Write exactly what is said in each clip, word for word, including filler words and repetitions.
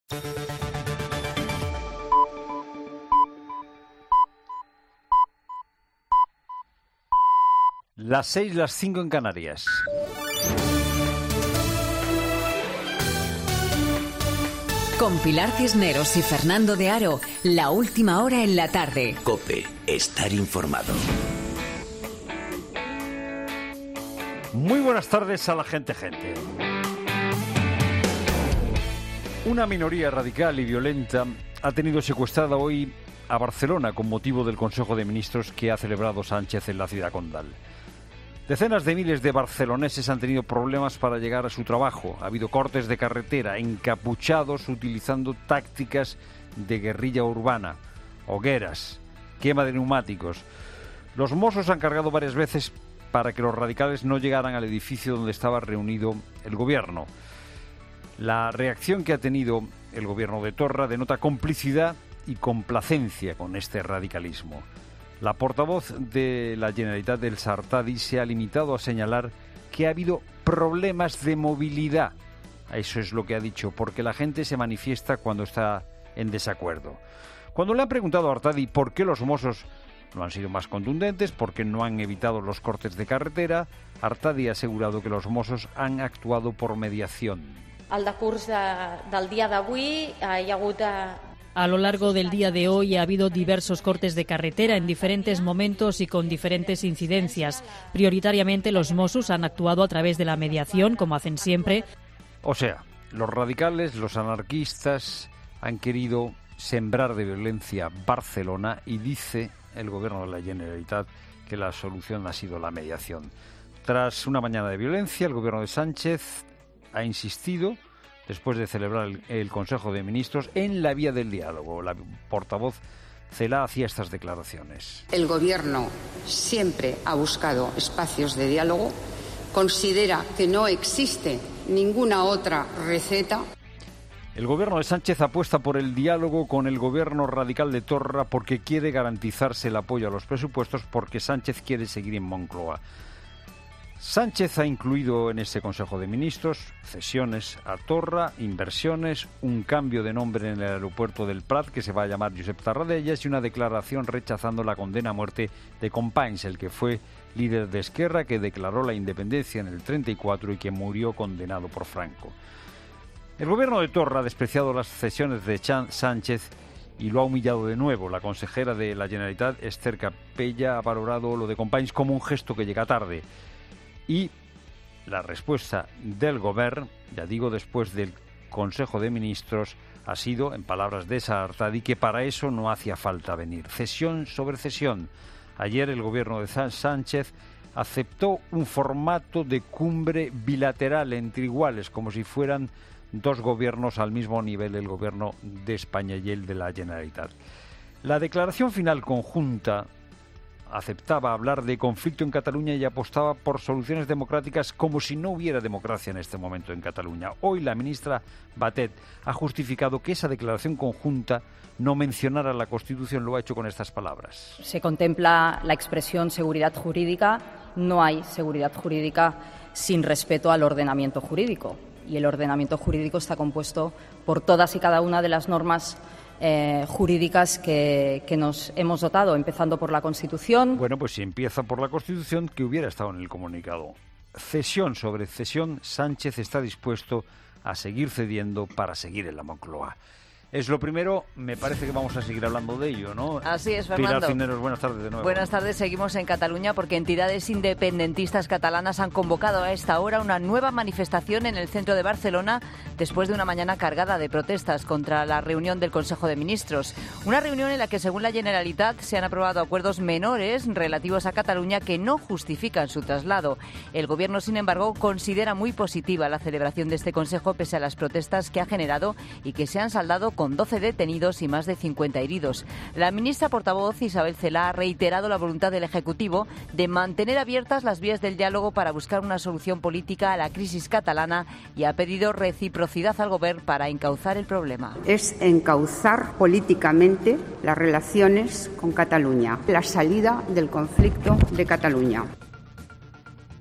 Las seis, las cinco en Canarias. Con Pilar Cisneros y Fernando de Aro, la última hora en la tarde. COPE, estar informado. Muy buenas tardes a la gente, gente. Una minoría radical y violenta ha tenido secuestrada hoy a Barcelona con motivo del Consejo de Ministros que ha celebrado Sánchez en la ciudad condal. Decenas de miles de barceloneses han tenido problemas para llegar a su trabajo. Ha habido cortes de carretera, encapuchados utilizando tácticas de guerrilla urbana, hogueras, quema de neumáticos. Los Mossos han cargado varias veces para que los radicales no llegaran al edificio donde estaba reunido el gobierno. La reacción que ha tenido el gobierno de Torra denota complicidad y complacencia con este radicalismo. La portavoz de la Generalitat del Sartadi se ha limitado a señalar que ha habido problemas de movilidad. Eso es lo que ha dicho, porque la gente se manifiesta cuando está en desacuerdo. Cuando le han preguntado a Artadi por qué los Mossos no han sido más contundentes, por qué no han evitado los cortes de carretera, Artadi ha asegurado que los Mossos han actuado por mediación. Al decurs de, del dia d'avui hi ha hagut... A lo largo del día de hoy ha habido diversos cortes de carretera en diferentes momentos y con diferentes incidencias. Prioritariamente los Mossos han actuado a través de la mediación, como hacen siempre. O sea, los radicales, los anarquistas han querido sembrar de violencia Barcelona y dice el gobierno de la Generalitat que la solución ha sido la mediación. Tras una mañana de violencia, el gobierno de Sánchez ha insistido, después de celebrar el, el Consejo de Ministros, en la vía del diálogo. La portavoz Celaá hacía estas declaraciones. El Gobierno siempre ha buscado espacios de diálogo, considera que no existe ninguna otra receta. El Gobierno de Sánchez apuesta por el diálogo con el Gobierno radical de Torra porque quiere garantizarse el apoyo a los presupuestos, porque Sánchez quiere seguir en Moncloa. Sánchez ha incluido en ese Consejo de Ministros cesiones a Torra, inversiones, un cambio de nombre en el aeropuerto del Prat que se va a llamar Josep Tarradellas y una declaración rechazando la condena a muerte de Companys, el que fue líder de Esquerra, que declaró la independencia en el treinta y cuatro y que murió condenado por Franco. El gobierno de Torra ha despreciado las cesiones de Chan Sánchez y lo ha humillado de nuevo. La consejera de la Generalitat, Esther Capella, ha valorado lo de Companys como un gesto que llega tarde. Y la respuesta del Govern, ya digo, después del Consejo de Ministros, ha sido, en palabras de Sartadi, que para eso no hacía falta venir. Cesión sobre cesión. Ayer el gobierno de Sánchez aceptó un formato de cumbre bilateral entre iguales, como si fueran dos gobiernos al mismo nivel, el gobierno de España y el de la Generalitat. La declaración final conjunta aceptaba hablar de conflicto en Cataluña y apostaba por soluciones democráticas como si no hubiera democracia en este momento en Cataluña. Hoy la ministra Batet ha justificado que esa declaración conjunta no mencionara la Constitución. Lo ha hecho con estas palabras. Se contempla la expresión seguridad jurídica. No hay seguridad jurídica sin respeto al ordenamiento jurídico. Y el ordenamiento jurídico está compuesto por todas y cada una de las normas Eh, jurídicas que, que nos hemos dotado, empezando por la Constitución. Bueno, pues si empieza por la Constitución, que hubiera estado en el comunicado. Cesión sobre cesión, Sánchez está dispuesto a seguir cediendo para seguir en la Moncloa. Es lo primero, me parece que vamos a seguir hablando de ello, ¿no? Así es, Fernando. Pilar Cisneros, buenas tardes de nuevo. Buenas tardes, seguimos en Cataluña porque entidades independentistas catalanas han convocado a esta hora una nueva manifestación en el centro de Barcelona después de una mañana cargada de protestas contra la reunión del Consejo de Ministros. Una reunión en la que, según la Generalitat, se han aprobado acuerdos menores relativos a Cataluña que no justifican su traslado. El Gobierno, sin embargo, considera muy positiva la celebración de este Consejo pese a las protestas que ha generado y que se han saldado con doce detenidos y más de cincuenta heridos. La ministra portavoz Isabel Celaá ha reiterado la voluntad del Ejecutivo de mantener abiertas las vías del diálogo para buscar una solución política a la crisis catalana y ha pedido reciprocidad al Gobierno para encauzar el problema. Es encauzar políticamente las relaciones con Cataluña, la salida del conflicto de Cataluña.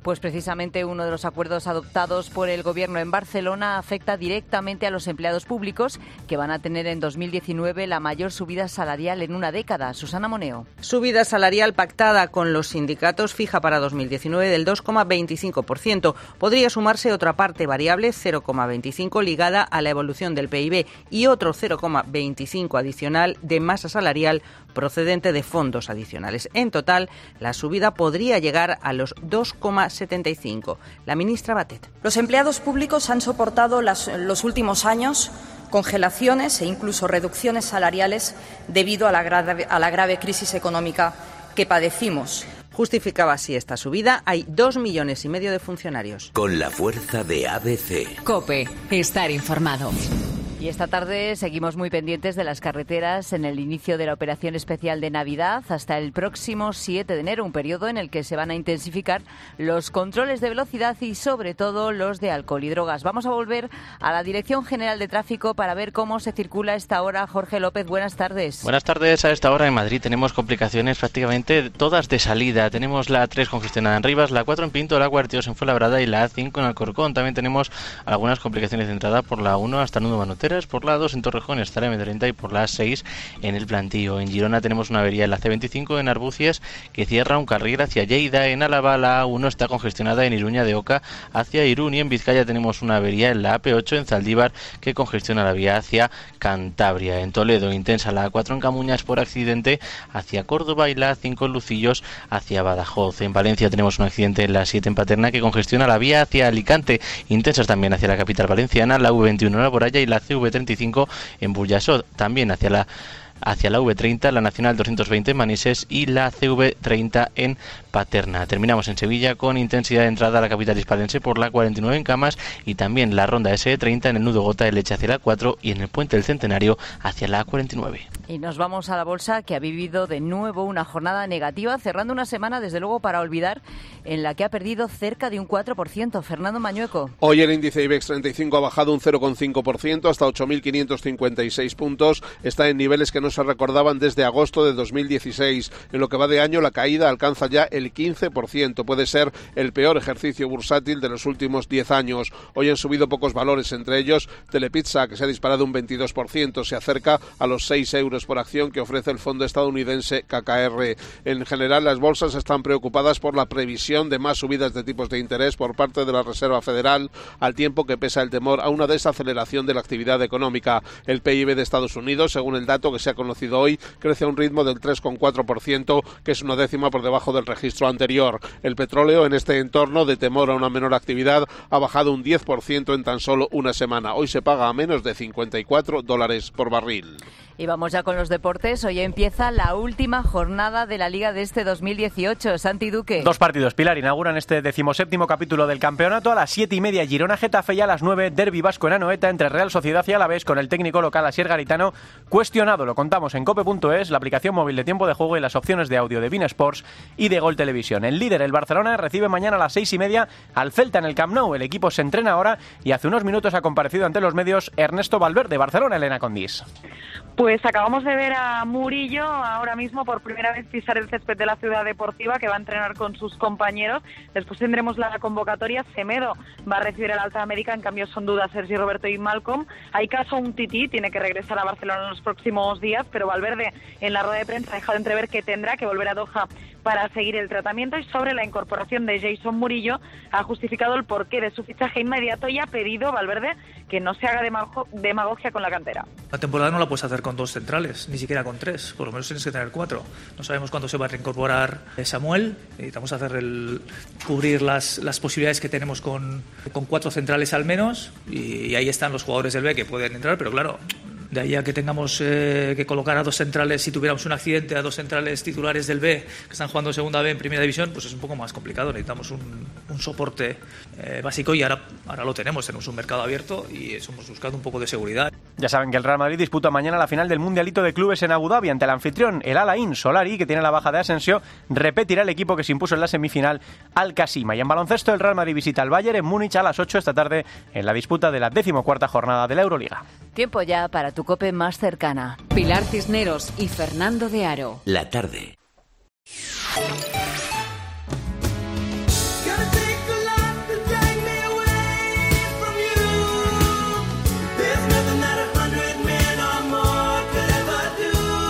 Pues precisamente uno de los acuerdos adoptados por el Gobierno en Barcelona afecta directamente a los empleados públicos, que van a tener en dos mil diecinueve la mayor subida salarial en una década. Susana Moneo. Subida salarial pactada con los sindicatos fija para dos mil diecinueve del dos coma veinticinco por ciento. Podría sumarse otra parte variable, cero coma veinticinco, ligada a la evolución del P I B y otro cero coma veinticinco adicional de masa salarial procedente de fondos adicionales. En total, la subida podría llegar a los dos coma setenta y cinco. La ministra Batet. Los empleados públicos han soportado las, los últimos años congelaciones e incluso reducciones salariales debido a la grave, a la grave crisis económica que padecimos. Justificaba así esta subida. Hay dos millones y medio de funcionarios. Con la fuerza de A B C. COPE. Estar informado. Y esta tarde seguimos muy pendientes de las carreteras en el inicio de la operación especial de Navidad hasta el próximo siete de enero, un periodo en el que se van a intensificar los controles de velocidad y sobre todo los de alcohol y drogas. Vamos a volver a la Dirección General de Tráfico para ver cómo se circula a esta hora. Jorge López, buenas tardes. Buenas tardes. A esta hora en Madrid tenemos complicaciones prácticamente todas de salida. Tenemos la A tres congestionada en Rivas, la cuatro en Pinto, la cuarenta y dos en Fuenlabrada y la A cinco en Alcorcón. También tenemos algunas complicaciones de entrada por la uno hasta Nudo Manoteras, por la dos en Torrejón hasta la M treinta y por la A seis en el Plantío. En Girona tenemos una avería en la C veinticinco en Arbucias que cierra un carril hacia Lleida. En Álava la A uno está congestionada en Iruña de Oca hacia Irún y en Vizcaya tenemos una avería en la A P ocho en Zaldívar que congestiona la vía hacia Cantabria. En Toledo intensa la A cuatro en Camuñas por accidente hacia Córdoba y la A cinco en Lucillos hacia Badajoz. En Valencia tenemos un accidente en la siete en Paterna que congestiona la vía hacia Alicante. Intensas también hacia la capital valenciana, la V veintiuno en Alboraya y la C V treinta y cinco en Burjasot, también hacia la hacia la V treinta, la Nacional doscientos veinte en Manises y la C V treinta en Paterna. Terminamos en Sevilla con intensidad de entrada a la capital hispalense por la cuarenta y nueve en Camas y también la ronda S E treinta en el nudo Gota de Leche hacia la cuatro y en el puente del Centenario hacia la A cuarenta y nueve. Y nos vamos a la bolsa, que ha vivido de nuevo una jornada negativa, cerrando una semana desde luego para olvidar, en la que ha perdido cerca de un cuatro por ciento. Fernando Mañueco. Hoy el índice IBEX treinta y cinco ha bajado un cero coma cinco por ciento hasta ocho mil quinientos cincuenta y seis puntos. Está en niveles que no se recordaban desde agosto de dos mil dieciséis. En lo que va de año, la caída alcanza ya el quince por ciento. Puede ser el peor ejercicio bursátil de los últimos diez años. Hoy han subido pocos valores, entre ellos Telepizza, que se ha disparado un veintidós por ciento. Se acerca a los seis euros por acción que ofrece el fondo estadounidense K K R. En general, las bolsas están preocupadas por la previsión de más subidas de tipos de interés por parte de la Reserva Federal, al tiempo que pesa el temor a una desaceleración de la actividad económica. El P I B de Estados Unidos, según el dato que se ha conocido hoy, crece a un ritmo del tres coma cuatro por ciento, que es una décima por debajo del registro anterior. El petróleo, en este entorno de temor a una menor actividad, ha bajado un diez por ciento en tan solo una semana. Hoy se paga a menos de cincuenta y cuatro dólares por barril. Y vamos ya con los deportes. Hoy empieza la última jornada de la Liga de este dos mil dieciocho. Santi Duque. Dos partidos, Pilar, inauguran este decimoséptimo capítulo del campeonato. A las siete y media Girona-Getafe y a las nueve Derbi vasco en Anoeta entre Real Sociedad y Alavés, con el técnico local Asier Garitano cuestionado. Lo contamos en cope punto es, la aplicación móvil de tiempo de juego y las opciones de audio de beIN Sports y de Gol Televisión. El líder, el Barcelona, recibe mañana a las seis y media al Celta en el Camp Nou. El equipo se entrena ahora y hace unos minutos ha comparecido ante los medios Ernesto Valverde. Barcelona, Elena Condís. Pues acabamos de ver a Murillo ahora mismo por primera vez pisar el césped de la Ciudad Deportiva, que va a entrenar con sus compañeros. Después tendremos la convocatoria. Semedo va a recibir el alta médica, en cambio son dudas Sergi Roberto y Malcolm. Hay caso un Tití, tiene que regresar a Barcelona en los próximos días, pero Valverde en la rueda de prensa ha dejado entrever que tendrá que volver a Doha para seguir el tratamiento. Y sobre la incorporación de Jason Murillo, ha justificado el porqué de su fichaje inmediato y ha pedido Valverde que no se haga demagogia con la cantera. La temporada no la puedes hacer con dos centrales, ni siquiera con tres, por lo menos tienes que tener cuatro. No sabemos cuándo se va a reincorporar Samuel, necesitamos hacer el, cubrir las, las posibilidades que tenemos con, con cuatro centrales al menos, y, y ahí están los jugadores del B que pueden entrar, pero claro, de ahí a que tengamos eh, que colocar a dos centrales, si tuviéramos un accidente, a dos centrales titulares del B que están jugando segunda B en primera división, pues es un poco más complicado. Necesitamos un, un soporte eh, básico y ahora, ahora lo tenemos, tenemos un mercado abierto y hemos buscado un poco de seguridad. Ya saben que el Real Madrid disputa mañana la final del Mundialito de Clubes en Abu Dhabi ante el anfitrión, el Al Ain. Solari, que tiene la baja de Asensio, repetirá el equipo que se impuso en la semifinal al Kasima. Y en baloncesto, el Real Madrid visita al Bayern en Múnich a las ocho esta tarde en la disputa de la decimocuarta jornada de la Euroliga. Tiempo ya para tu COPE más cercana. Pilar Cisneros y Fernando de Aro. La tarde.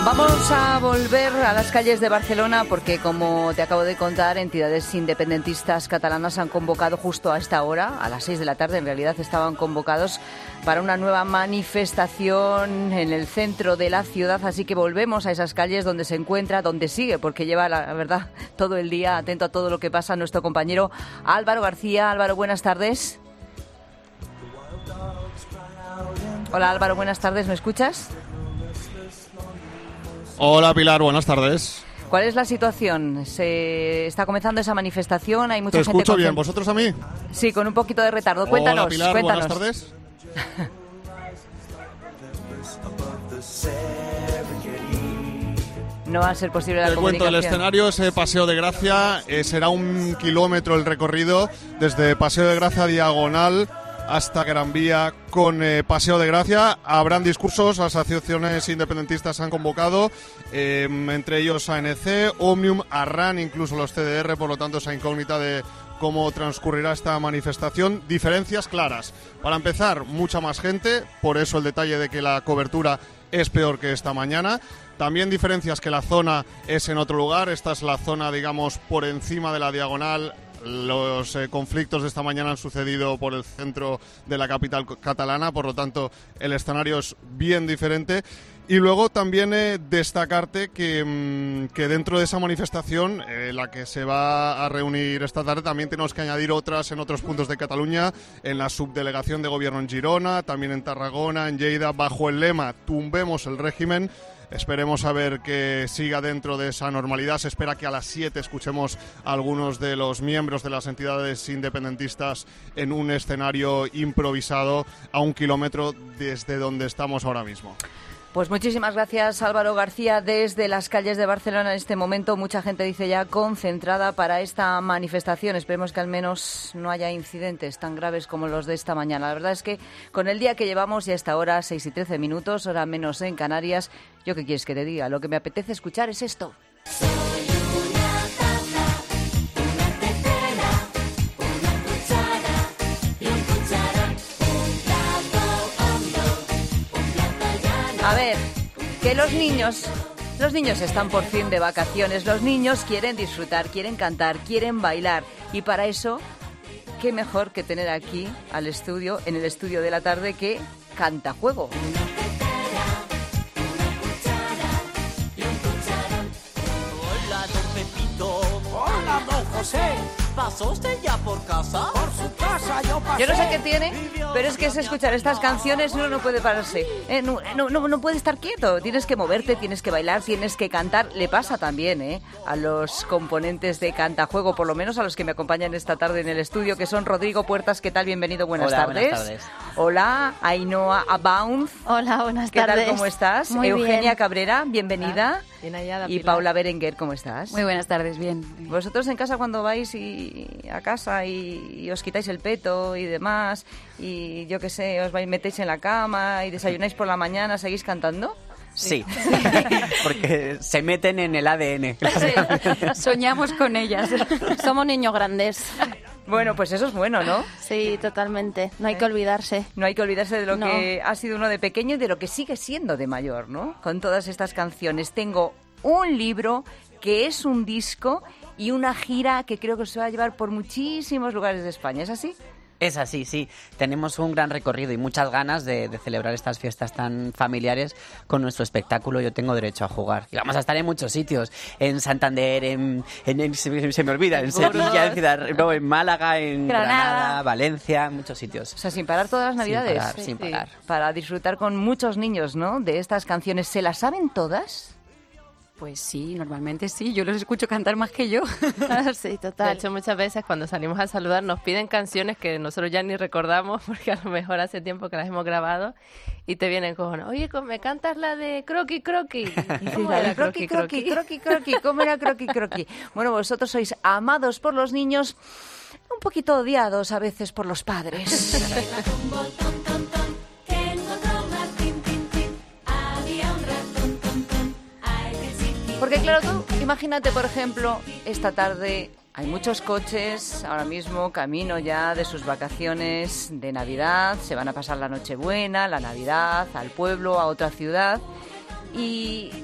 Vamos a volver a las calles de Barcelona porque, como te acabo de contar, entidades independentistas catalanas han convocado justo a esta hora, a las seis de la tarde, en realidad estaban convocados para una nueva manifestación en el centro de la ciudad. Así que volvemos a esas calles donde se encuentra, donde sigue, porque lleva, la verdad, todo el día atento a todo lo que pasa nuestro compañero Álvaro García. Álvaro, buenas tardes. Hola Álvaro, buenas tardes, ¿me escuchas? Hola Pilar, buenas tardes. ¿Cuál es la situación? ¿Se está comenzando esa manifestación? Hay mucha Te gente. escucho con... bien, ¿vosotros a mí? Sí, con un poquito de retardo. Cuéntanos. Hola Pilar, cuéntanos. buenas tardes. No va a ser posible la Te cuento, comunicación. el escenario es Paseo de Gracia, eh, será un kilómetro el recorrido desde Paseo de Gracia diagonal hasta Gran Vía con eh, Paseo de Gracia. Habrán discursos, las asociaciones independentistas han convocado, eh, entre ellos A N C, Omnium, Arran, incluso los C D R, por lo tanto esa incógnita de cómo transcurrirá esta manifestación. Diferencias claras. Para empezar, mucha más gente, por eso el detalle de que la cobertura es peor que esta mañana. También diferencias que la zona es en otro lugar, esta es la zona, digamos, por encima de la diagonal. Los eh, conflictos de esta mañana han sucedido por el centro de la capital catalana, por lo tanto el escenario es bien diferente. Y luego también eh, destacarte que, mmm, que dentro de esa manifestación, eh, la que se va a reunir esta tarde, también tenemos que añadir otras en otros puntos de Cataluña, en la subdelegación de gobierno en Girona, también en Tarragona, en Lleida, bajo el lema "Tumbemos el régimen". Esperemos a ver que siga dentro de esa normalidad. Se espera que a las siete escuchemos a algunos de los miembros de las entidades independentistas en un escenario improvisado a un kilómetro desde donde estamos ahora mismo. Pues muchísimas gracias Álvaro García desde las calles de Barcelona. En este momento mucha gente dice ya concentrada para esta manifestación. Esperemos que al menos no haya incidentes tan graves como los de esta mañana. La verdad es que con el día que llevamos ya hasta ahora, seis y trece minutos, hora menos en Canarias, ¿yo qué quieres que te diga? Lo que me apetece escuchar es esto. A ver, que los niños, los niños están por fin de vacaciones, los niños quieren disfrutar, quieren cantar, quieren bailar y para eso, qué mejor que tener aquí al estudio, en el estudio de la tarde, que Cantajuego. Hola, don Pepito. Hola, don José. ¿Pasó usted ya por casa? Por su casa yo pasé. Yo no sé qué tiene, pero es que es escuchar estas canciones uno no puede pararse. Eh, no, no, no, no puede estar quieto. Tienes que moverte, tienes que bailar, tienes que cantar. Le pasa también eh, a los componentes de Cantajuego, por lo menos a los que me acompañan esta tarde en el estudio, que son Rodrigo Puertas. ¿Qué tal? Bienvenido, buenas Hola, tardes. buenas tardes. Hola, Ainhoa Abound. Hola, buenas ¿Qué tardes. tal? ¿Cómo estás? Muy Eugenia bien. Cabrera, bienvenida. Bien hallada, Y Pilar. Paula Berenguer, ¿cómo estás? Muy buenas tardes, bien. Vosotros en casa cuando vais y a casa y, y os quitáis el peto y demás y yo qué sé, os vais, metéis en la cama y desayunáis por la mañana, ¿seguís cantando? Sí, porque se meten en el A D N. Soñamos con ellas. Somos niños grandes. Bueno, pues eso es bueno, ¿no? Sí, totalmente. No hay que olvidarse. No hay que olvidarse de lo No. que ha sido uno de pequeño y de lo que sigue siendo de mayor, ¿no? Con todas estas canciones. Tengo un libro que es un disco y una gira que creo que se va a llevar por muchísimos lugares de España. ¿Es así? Es así, sí. Tenemos un gran recorrido y muchas ganas de, de celebrar estas fiestas tan familiares con nuestro espectáculo Yo Tengo Derecho a Jugar. Y vamos a estar en muchos sitios. En Santander, en, en, en- se, se me olvida, en Sevilla, en, Ciudad, no, en Málaga, en Granada. Granada, Valencia, en muchos sitios. O sea, sin parar todas las Sin navidades. parar, sin parar. Para disfrutar con muchos niños, ¿no? De estas canciones. ¿Se las saben todas? Pues sí, normalmente sí. Yo los escucho cantar más que yo. Sí, total. De hecho, muchas veces cuando salimos a saludar nos piden canciones que nosotros ya ni recordamos porque a lo mejor hace tiempo que las hemos grabado y te vienen con, oye, ¿me cantas la de Croqui Croqui? ¿Cómo La de era croqui, croqui, croqui, croqui. ¿Cómo era croqui, croqui? Bueno, vosotros sois amados por los niños, un poquito odiados a veces por los padres. Porque claro, tú imagínate, por ejemplo, esta tarde hay muchos coches ahora mismo camino ya de sus vacaciones de Navidad, se van a pasar la Nochebuena, la Navidad, al pueblo, a otra ciudad y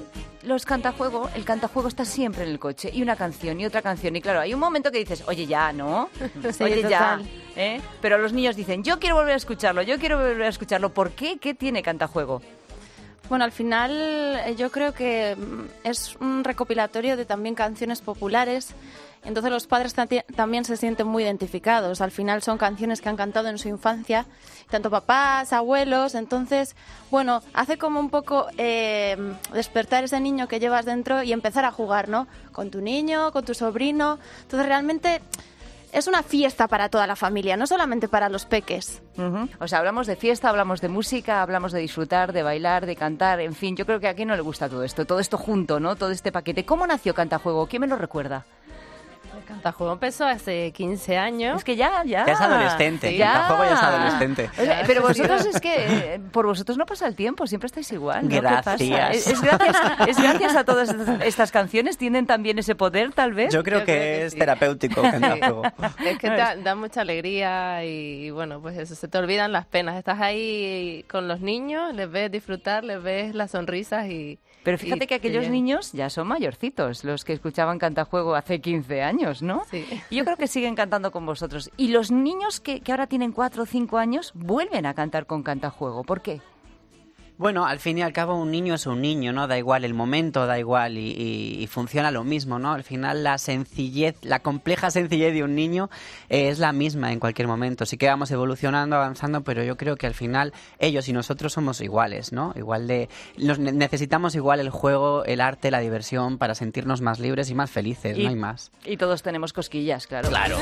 los cantajuego, el cantajuego está siempre en el coche, y una canción, y otra canción, y claro, hay un momento que dices, oye, ya, ¿no? Sí, oye, ya, total. ¿eh? Pero los niños dicen, yo quiero volver a escucharlo, yo quiero volver a escucharlo. ¿Por qué? ¿Qué tiene cantajuego? Bueno, al final eh, yo creo que mm, es un recopilatorio de también canciones populares. Entonces los padres tati- también se sienten muy identificados. Al final son canciones que han cantado en su infancia, tanto papás, abuelos. Entonces, bueno, hace como un poco eh, despertar ese niño que llevas dentro y empezar a jugar, ¿no? Con tu niño, con tu sobrino. Entonces realmente es una fiesta para toda la familia, no solamente para los peques. Uh-huh. O sea, hablamos de fiesta, hablamos de música, hablamos de disfrutar, de bailar, de cantar, en fin, yo creo que a quién no le gusta todo esto, todo esto junto, ¿no? Todo este paquete. ¿Cómo nació Cantajuego? ¿Quién me lo recuerda? Cantajuego empezó hace quince años. Es que ya, ya. Ya es adolescente, Sí, Cantajuego ya. ya es adolescente. Oye, pero vosotros es que, eh, por vosotros no pasa el tiempo, siempre estáis igual, ¿no? ¿Qué pasa? Gracias. ¿Es, es gracias, es gracias a todas estas, estas canciones? ¿Tienen también ese poder, tal vez? Yo creo Yo que creo que es sí. terapéutico Cantajuego. Es que da, da mucha alegría y, y bueno, pues eso, se te olvidan las penas. Estás ahí con los niños, les ves disfrutar, les ves las sonrisas y... Pero fíjate y que aquellos te- niños ya son mayorcitos, los que escuchaban Cantajuego hace quince años, ¿no? Sí. Y yo creo que siguen cantando con vosotros. Y los niños que, que ahora tienen cuatro o cinco años vuelven a cantar con Cantajuego. ¿Por qué? Bueno, al fin y al cabo un niño es un niño, ¿no? Da igual el momento, da igual y, y- y funciona lo mismo, ¿no? Al final la sencillez, la compleja sencillez de un niño eh, es la misma en cualquier momento. Sí que vamos evolucionando, avanzando, pero yo creo que al final ellos y nosotros somos iguales, ¿no? Igual de... Nos, ne- necesitamos igual el juego, el arte, la diversión para sentirnos más libres y más felices, Y- no hay más. Y todos tenemos cosquillas, claro. Claro.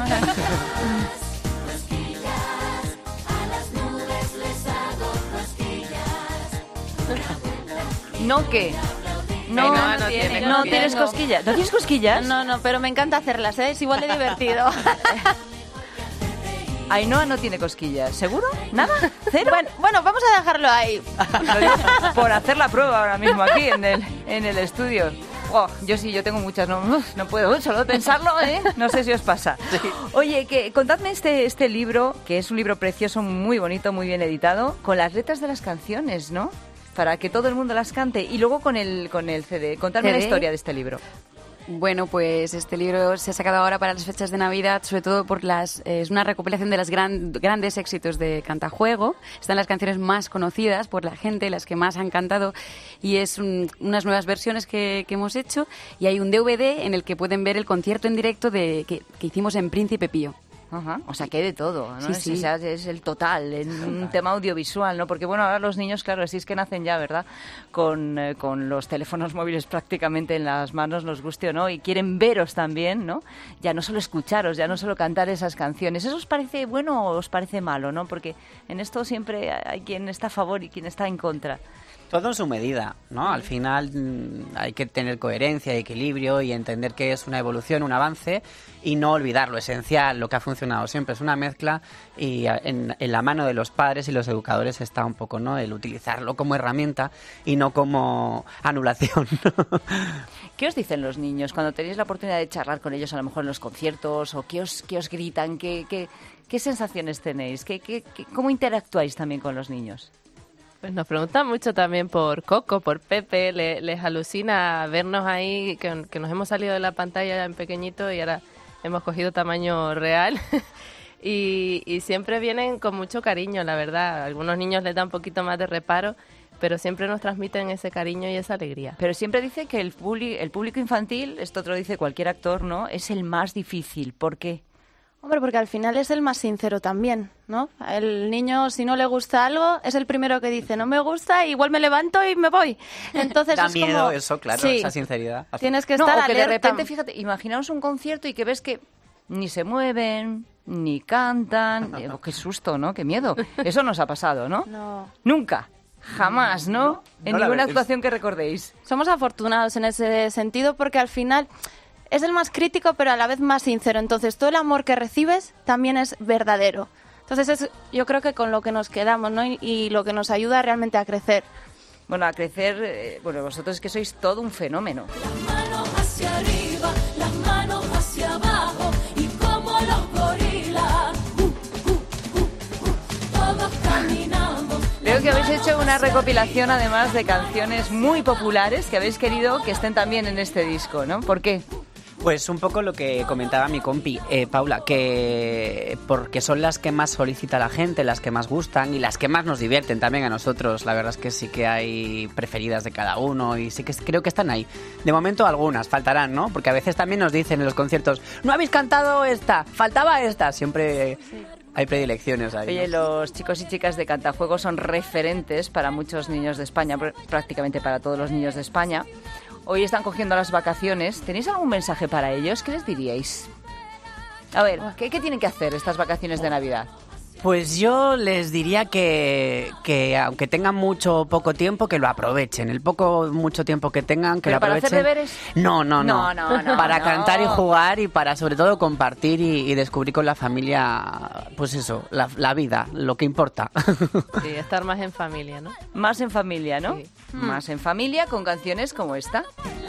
¿No qué? No, Ay, no, no, no tiene, tiene no cosquillas. tienes cosquillas. ¿No tienes cosquillas? No, no, pero me encanta hacerlas, ¿eh? Es igual de divertido. Ainhoa no tiene cosquillas. ¿Seguro? ¿Nada? ¿Cero? Bueno, bueno, vamos a dejarlo ahí. Lo digo por hacer la prueba ahora mismo aquí en el, en el estudio. Oh, yo sí, yo tengo muchas, no, uf, no puedo, solo de pensarlo, ¿eh? No sé si os pasa. Oye, que contadme este, este libro, que es un libro precioso, muy bonito, muy bien editado, con las letras de las canciones, ¿no? Para que todo el mundo las cante. Y luego con el, con el C D. Contadme C D. la historia de este libro. Bueno, pues este libro se ha sacado ahora para las fechas de Navidad, sobre todo por las eh, es una recopilación de los gran, grandes éxitos de Cantajuego. Están las canciones más conocidas por la gente, las que más han cantado, y es un- unas nuevas versiones que, que hemos hecho. Y hay un D V D en el que pueden ver el concierto en directo de que, que hicimos en Príncipe Pío. Ajá, o sea, que hay de todo, ¿no? Sí, es, sí. o sea, es el total, en un tema audiovisual, ¿no? Porque, bueno, ahora los niños, claro, así es que nacen ya, ¿verdad? Con, eh, con los teléfonos móviles prácticamente en las manos, nos guste o no, y quieren veros también, ¿no? Ya no solo escucharos, ya no solo cantar esas canciones. ¿Eso os parece bueno o os parece malo, no? Porque en esto siempre hay quien está a favor y quien está en contra. Todo en su medida, ¿no? Al final mm, hay que tener coherencia y equilibrio y entender que es una evolución, un avance y no olvidar lo esencial, lo que ha funcionado siempre. Es una mezcla y a- en, en la mano de los padres y los educadores está un poco, ¿no? El utilizarlo como herramienta y no como anulación. ¿Qué os dicen los niños cuando tenéis la oportunidad de charlar con ellos, a lo mejor en los conciertos, o qué os, qué os gritan, qué, qué, qué sensaciones tenéis, ¿Qué, qué, qué- cómo interactuáis también con los niños? Pues nos preguntan mucho también por Coco, por Pepe, le- les alucina vernos ahí, que, que nos hemos salido de la pantalla en pequeñito y ahora hemos cogido tamaño real. y, y siempre vienen con mucho cariño, la verdad. A algunos niños les da un poquito más de reparo, pero siempre nos transmiten ese cariño y esa alegría. Pero siempre dice que el, publi- el público infantil, esto otro dice cualquier actor, ¿no? Es el más difícil. ¿Por qué? Hombre, porque al final es el más sincero también, ¿no? El niño, si no le gusta algo, es el primero que dice, no me gusta, igual me levanto y me voy. Entonces Da es miedo como... eso, claro, Sí. esa sinceridad. Tienes que No, estar o que de alerta. repente, fíjate, imaginaos un concierto y que ves que ni se mueven, ni cantan. Eh, qué susto, ¿no? Qué miedo. Eso nos ha pasado, ¿no? No. Nunca. Jamás, ¿no? En no la ninguna ves. actuación que recordéis. Somos afortunados en ese sentido porque al final es el más crítico pero a la vez más sincero. Entonces todo el amor que recibes también es verdadero. Entonces es yo creo que con lo que nos quedamos, ¿no? Y, y lo que nos ayuda realmente a crecer. Bueno, a crecer, eh, bueno, vosotros es que sois todo un fenómeno. Hacia arriba, las manos hacia abajo y como los gorilas, uh, uh, uh, uh, todos caminamos. Leo Veo que habéis hecho una recopilación además de canciones muy populares que habéis querido que estén también en este disco, ¿no? ¿Por qué? Pues un poco lo que comentaba mi compi, eh, Paula, que porque son las que más solicita la gente, las que más gustan y las que más nos divierten también a nosotros. La verdad es que sí que hay preferidas de cada uno y sí que creo que están ahí. De momento algunas, faltarán, ¿no? Porque a veces también nos dicen en los conciertos, no habéis cantado esta, faltaba esta. Siempre sí. Hay predilecciones ahí. Oye, ¿no? Los chicos y chicas de Cantajuego son referentes para muchos niños de España, prácticamente para todos los niños de España. Hoy están cogiendo las vacaciones. ¿Tenéis algún mensaje para ellos? ¿Qué les diríais? A ver, ¿qué, qué tienen que hacer estas vacaciones de Navidad? Pues yo les diría que, que aunque tengan mucho o poco tiempo, que lo aprovechen. El poco mucho tiempo que tengan, que ¿Pero lo aprovechen. para hacer deberes? No, no, no. No, no, no, para no. cantar y jugar y para sobre todo compartir y, y descubrir con la familia, pues eso, la, la vida, lo que importa. Sí, estar más en familia, ¿no? Más en familia, ¿no? Sí. Más en familia con canciones como esta.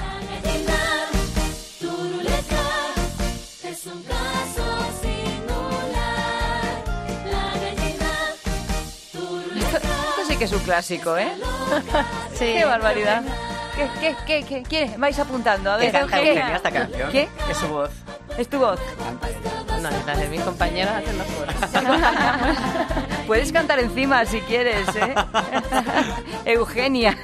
Que es un clásico, ¿eh? Sí. Qué barbaridad. ¿Qué, qué, qué, qué, qué? Vais apuntando, a ver. ¿Qué canta Eugenia esta canción? ¿Qué? Es su voz. ¿Es tu voz? No, las de mis compañeras hacen los coros. Puedes cantar encima si quieres, ¿eh? Eugenia.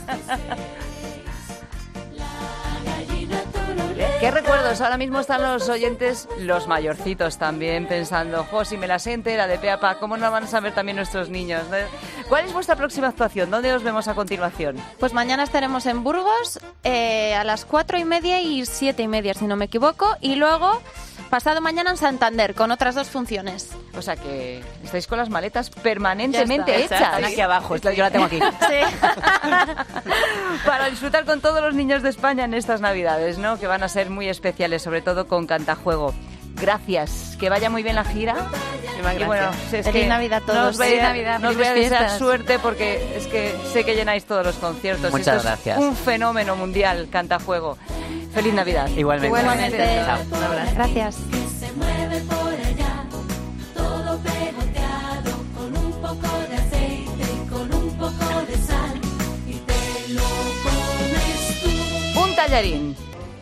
¿Qué recuerdos? Ahora mismo están los oyentes, los mayorcitos también, pensando, jo, si me la sé entera de pe a pa, ¿cómo no van a saber también nuestros niños? ¿Cuál es vuestra próxima actuación? ¿Dónde os vemos a continuación? Pues mañana estaremos en Burgos eh, a las cuatro y media y siete y media, si no me equivoco, y luego pasado mañana en Santander, con otras dos funciones. O sea que estáis con las maletas permanentemente está, hechas. Están aquí abajo, yo la tengo aquí. Sí. Para disfrutar con todos los niños de España en estas Navidades, ¿no? Que van a ser muy especiales, sobre todo con Cantajuego. Gracias, que vaya muy bien la gira. Y bueno, es Feliz que Navidad a todos. No os voy a, Feliz Navidad, no os voy a felices desear fiestas. suerte porque es que sé que llenáis todos los conciertos. Muchas Esto gracias. Es un fenómeno mundial, Cantajuego. Feliz Navidad. Igualmente. Igualmente. Chao. Gracias. Se mueve por allá, todo pegoteado, con un poco de aceite y con un poco de sal, y te lo comes tú. Un tallarín.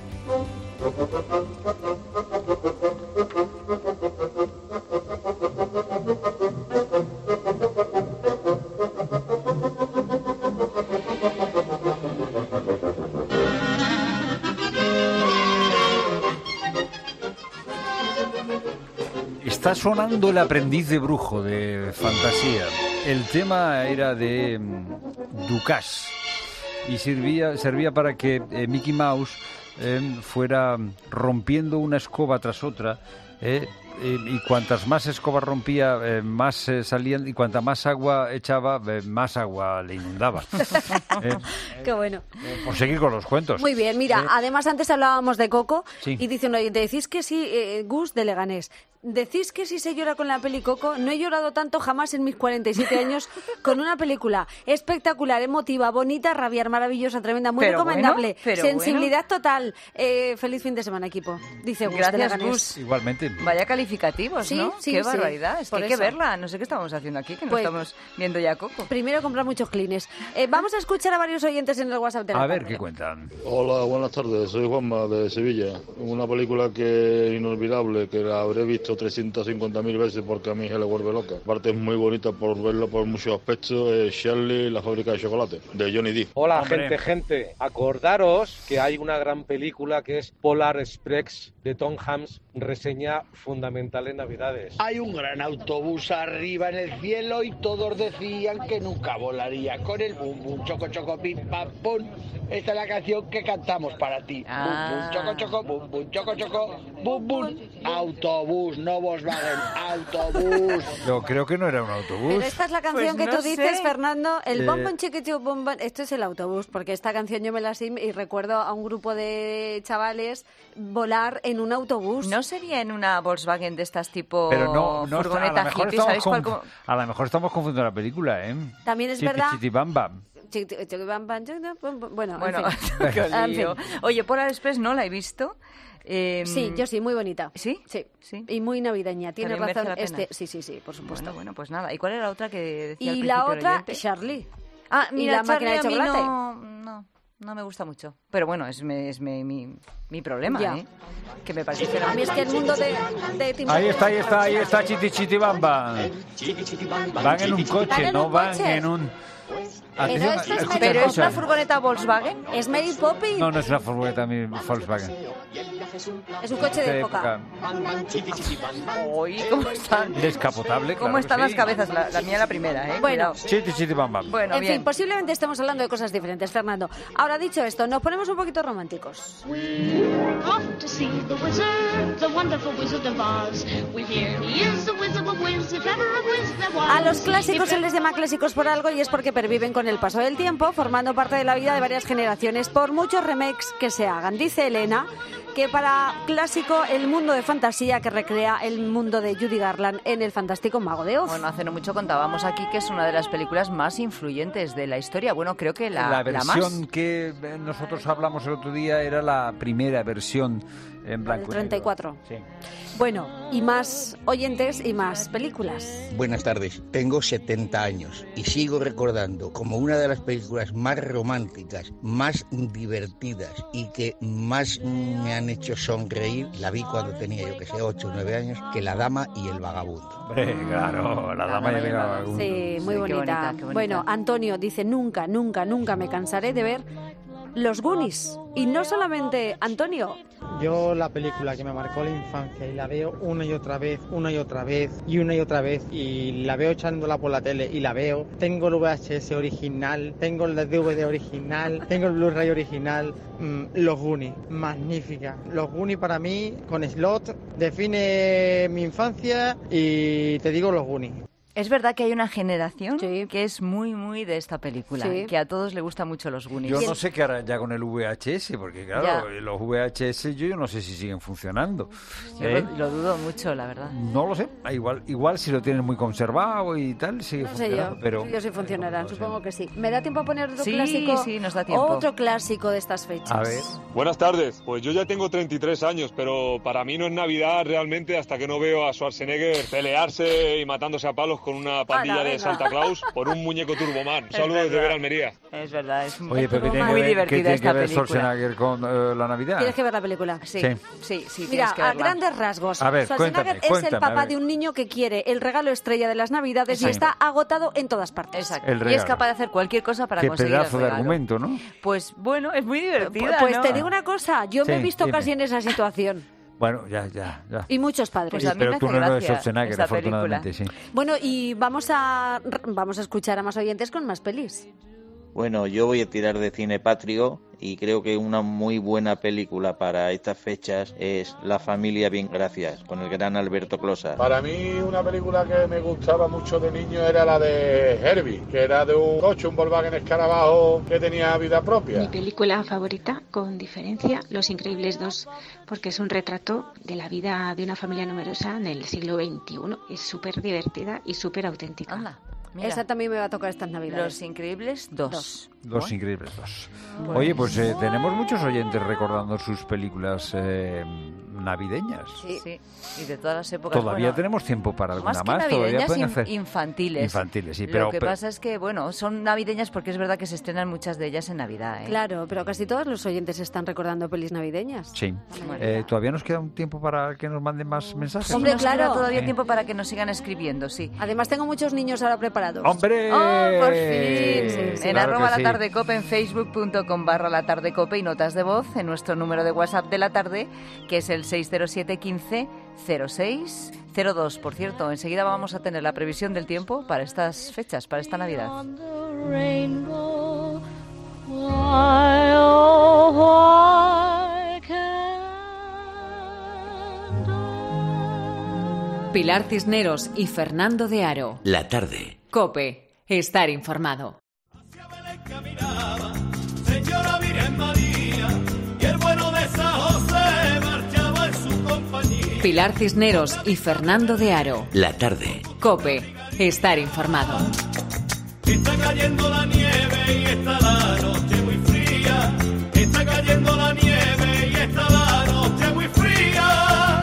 Está sonando El aprendiz de brujo de Fantasía. El tema era de mm, Ducasse y servía, servía para que eh, Mickey Mouse eh, fuera rompiendo una escoba tras otra eh, eh, y cuantas más escobas rompía, eh, más eh, salían, y cuanta más agua echaba, eh, más agua le inundaba. Eh, Qué bueno. eh, por seguir con los cuentos. Muy bien, mira, Eh, además antes hablábamos de Coco Sí. y dice un oyente, decís que sí, eh, Gus de Leganés, decís que sí se llora con la peli Coco, no he llorado tanto jamás en mis cuarenta y siete años con una película espectacular, emotiva, bonita, rabiar, maravillosa, tremenda, muy Pero recomendable, bueno, pero sensibilidad total. Eh, feliz fin de semana, equipo, dice Gus de Gracias, Leganés. Gus. Igualmente. Vaya calificativos, Sí, ¿no? sí, Qué sí. barbaridad. Es que Por hay que eso. verla. No sé qué estamos haciendo aquí, que no Pues- estamos viendo ya Coco. Primero comprar muchos clines. Eh, vamos a escuchar a varios oyentes en el WhatsApp de la A ver tarde. qué cuentan. Hola, buenas tardes. Soy Juanma de Sevilla. Una película que es inolvidable, que la habré visto trescientas cincuenta mil veces porque a mi hija le vuelve loca. Aparte es muy bonita por verlo por muchos aspectos. Es Charlie, la fábrica de chocolate, de Johnny Depp. Hola, Hombre. gente, gente. Acordaros que hay una gran película que es Polar Express de Tom Hanks, reseña fundamental en Navidades. Hay un gran autobús arriba en el cielo y todos decían que nunca volaría. Con el bum bum choco choco pim pam pum. Esta es la canción que cantamos para ti. Ah. Bum bum choco choco bum bum choco choco bum bum. Autobús, no Volkswagen, autobús. Yo creo que no era un autobús. Pero esta es la canción Pues que no tú dices, sé. Fernando, el Eh. bombón chiquitío bombón. Esto es el autobús, porque esta canción yo me la sé y recuerdo a un grupo de chavales volar en un autobús. ¿No sería en una Volkswagen de estas tipo Pero no, no está- a, lo furgoneta mejor hippie? estamos ¿Sabéis cuál? conf- como- a lo mejor estamos confundiendo la película, ¿eh? También es Chiti, verdad. chiti, bam, bam. Bueno, Bueno, en fin. qué En lío. fin. Oye, Polar Express no la he visto. Eh, Sí, yo sí, muy bonita. ¿Sí? Sí, y muy navideña. Tienes También merece razón. la pena. Este, sí, sí, sí, por supuesto. Bueno, bueno, pues nada. ¿Y cuál era la otra que decía al Y la principio el otra, oyente? Charlie. Ah, y mira, la máquina de Charlie a mí chocolate. no, no, no me gusta mucho. Pero bueno, es, mi- es mi, mi, mi problema, Ya. ¿eh? Que me parece que era A mí es que el mundo de, de Tim Ahí Burton- está, ahí está, ahí está Chiti Chiti Bamba. Van en un coche, ¿Van en no un van coche? en un... Pero Atención, esto es escucha, ¿Pero es escucha. una furgoneta Volkswagen? ¿Es Mary Poppins? No, no es una furgoneta mi Volkswagen. Es un coche de época. Uy, ¿cómo están? Descapotable, ¿Cómo claro están que las sí. cabezas? La, la mía la primera, ¿eh? Bueno. Cuidado. Chiti Chiti Bamba. Bueno, En bien. fin, posiblemente estemos hablando de cosas diferentes, Fernando. Ahora, dicho esto, nos ponemos un poquito románticos. Off to see the wizard, the wonderful Wizard of Oz. We're here, he is the wizard of Wiz, if ever a wiz there was. A los clásicos se les llama clásicos por algo y es porque perviven con el paso del tiempo, formando parte de la vida de varias generaciones, por muchos remakes que se hagan. Dice Elena que para clásico el mundo de fantasía que recrea el mundo de Judy Garland en El Fantástico Mago de Oz. Bueno, hace no mucho contábamos aquí que es una de las películas más influyentes de la historia. Bueno, creo que la, La la más. versión que eh, nosotros hablamos el otro día era la primera versión en blanco y negro. treinta y cuatro. Sí. Bueno, y más oyentes y más películas. Buenas tardes, tengo setenta años y sigo recordando como una de las películas más románticas, más divertidas y que más me han hecho sonreír, la vi cuando tenía yo que sé, ocho o nueve años, que La Dama y el Vagabundo. Hombre, claro, La Dama y el Vagabundo. Sí, muy qué bonita. bonita, qué bonita. Bueno, Antonio dice, nunca, nunca, nunca me cansaré de ver Los Goonies. Y no solamente Antonio. Yo la película que me marcó la infancia y la veo una y otra vez, una y otra vez y una y otra vez y la veo echándola por la tele y la veo. Tengo el V H S original, tengo el D V D original, tengo el Blu-ray original. Mm, Los Goonies, magnífica. Los Goonies para mí, con Slot, define mi infancia y te digo Los Goonies. Es verdad que hay una generación que es muy, muy de esta película, Sí. que a todos le gustan mucho los Goonies. Yo no sé qué hará ya con el V H S, porque claro, Ya. los V H S yo no sé si siguen funcionando. Yo ¿eh? lo, lo dudo mucho, la verdad. No lo sé, ah, igual igual si lo tienen muy conservado y tal, sigue No sé funcionando. yo, pero yo sí funcionarán, supongo que sí. ¿Me da tiempo a poner otro Sí, clásico? sí, nos da tiempo. Otro clásico de estas fechas. A ver. Buenas tardes, pues yo ya tengo treinta y tres años, pero para mí no es Navidad realmente hasta que no veo a Schwarzenegger pelearse y matándose a palos con una pandilla Anda, de venga. Santa Claus por un muñeco Turboman. Es Saludos desde verdad. Ver Almería. Es verdad, es Oye, pero ¿qué tiene muy que ver, divertida ¿qué tiene esta que ver película. Schwarzenegger con eh, la Navidad? ¿Quieres que ver la película? Sí, Sí. sí, sí, Mira, tienes que a verla. grandes rasgos, A ver, Schwarzenegger cuéntame, es el cuéntame, a papá ver. de un niño que quiere el regalo estrella de las Navidades y Exacto. está agotado en todas partes. Exacto. El Y es regalo. capaz de hacer cualquier cosa para Qué conseguir el pedazo de regalo. argumento, ¿no? Pues bueno, es muy divertida, Pues ¿no? te digo una cosa, yo me he Sí, visto dime. casi en esa situación. Bueno, ya, ya, ya. Y muchos padres. Pues Sí, a mí pero me tú hace no eres gracia Schwarzenegger, esta afortunadamente, sí. Bueno, y vamos a vamos a escuchar a más oyentes con más pelis. Bueno, yo voy a tirar de cine patrio y creo que una muy buena película para estas fechas es La familia bien gracias, con el gran Alberto Closa. Para mí una película que me gustaba mucho de niño era la de Herbie, que era de un coche, un Volkswagen Escarabajo que tenía vida propia. Mi película favorita, con diferencia, Los Increíbles dos, porque es un retrato de la vida de una familia numerosa en el siglo veintiuno. Es súper divertida y súper auténtica. Anda, mira. Esa también me va a tocar estas Navidades. Los Increíbles dos. Dos. Los Increíbles dos. Pues- Oye, pues eh, tenemos muchos oyentes recordando sus películas eh, navideñas. Sí. sí, y de todas las épocas. Todavía bueno, tenemos tiempo para alguna más más. que Todavía navideñas, pueden in- hacer infantiles. Infantiles, sí, pero Lo que pero- pasa es que, bueno, son navideñas porque es verdad que se estrenan muchas de ellas en Navidad, ¿eh? Claro, pero casi todos los oyentes están recordando pelis navideñas. Sí. Eh, todavía nos queda un tiempo para que nos manden más mensajes. Sí, nos claro. queda todavía Sí. tiempo para que nos sigan escribiendo, sí. Además tengo muchos niños ahora preparados. ¡Hombre! ¡Oh, por fin! Sí, sí. En Claro arroba que la sí. tarde cope, en facebook punto com barra la tarde cope y notas de voz en nuestro número de WhatsApp de la tarde, que es el seis cero siete quince cero seis cero dos. Por cierto, enseguida vamos a tener la previsión del tiempo para estas fechas, para esta Navidad. Rainbow, why, oh, why can't Pilar Cisneros y Fernando de Aro. La tarde. COPE. Estar informado. Señora Virgen María, y el bueno de San José marchaba en su compañía. Pilar Cisneros y Fernando de Aro. La tarde. COPE. Estar informado. Está cayendo la nieve nieve y está la noche muy fría. Está cayendo la nieve y está la noche muy fría.